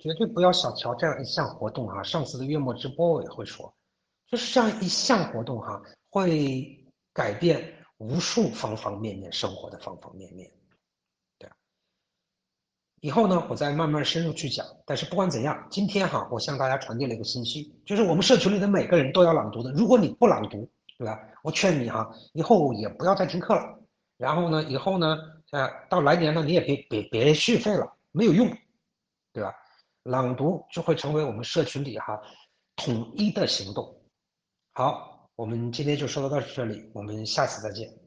绝对不要小瞧这样一项活动啊。上次的月末直播我也会说，就是这样一项活动哈，会改变无数方方面面生活的方方面面。对，以后呢，我再慢慢深入去讲。但是不管怎样，今天哈，我向大家传递了一个信息，就是我们社群里的每个人都要朗读的。如果你不朗读，对吧？我劝你哈，以后也不要再听课了。然后呢，以后呢，到来年呢，你也别续费了，没有用，对吧？朗读就会成为我们社群里哈统一的行动。好，我们今天就说到这里，我们下次再见。